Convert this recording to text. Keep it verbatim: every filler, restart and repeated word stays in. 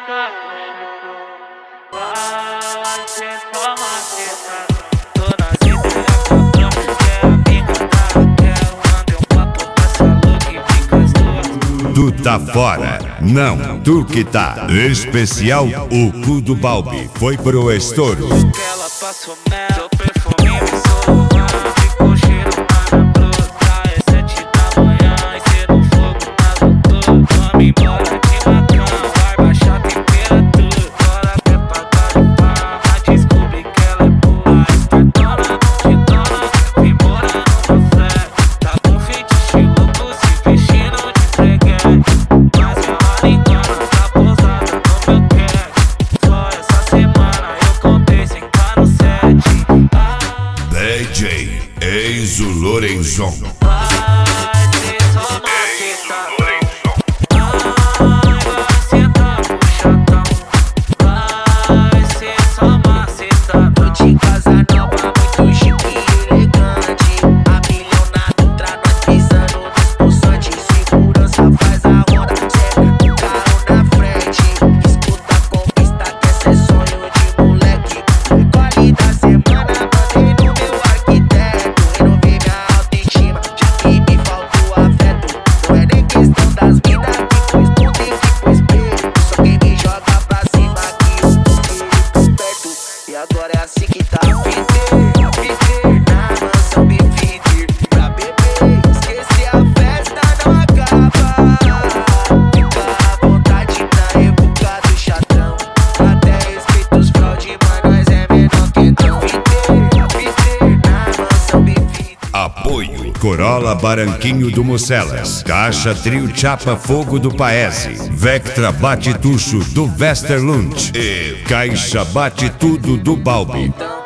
maceta no chão. Vai ser só maceta. Tô nas ideias cabrão, que é amiga da Raquel. Mandei um papo pra essa louca e fica as duas. Tu tá fora, não, tu que tá. Especial O Cu do Balbi foi pro estouro. Que ela passou mel, seu perfume me soou. Ficou cheiro na bruta, é sete da manhã. E cê no fogo tá doutor. Vamos embora de macão, vai baixar a temperatura. Bora que é pra dar de farra, descobri que ela é boa. Espertona, multidona, vem morar no meu flat. Tá com feitiço louco, se vestindo de freguete. Mas ela nem engana, tá pousada no meu quer. Só essa semana eu contei sem tá no set. Ah, D J Enzo Lorenzon. vai ser só macetadão. Ai, vai sentar no chatão. Vai ser só macetadão. Tô de casa nova, muito chique e elegante. A milhão na Dutra, nós pisando nos pulsantes. Segurança faz a ronda, sempre um carro na frente. Escuta a conquista, que esse é sonho de moleque. Recolhe da semana, mandei no meu arquiteto. Renovei minha autoestima, já que me faltou afeto. Não é nem questão das minas que foi escuta e que foi espelho. Só quem me joga pra cima que eu tô querendo perto. E agora é assim que tá. After, after, na mansão Bifiter. Pra beber, esquecer a festa não acaba. Fica à vontade na época do chatão. Até respeito os fraude, mas nós é menor que então. After, after, na mansão Bifiter. Apoio Corolla Baranquinho do Mucelas, Caixa Trio Chapa Fogo do Paese, Vectra Bate Tucho do Westerlund e Caixa Bate Tudo do Balbi.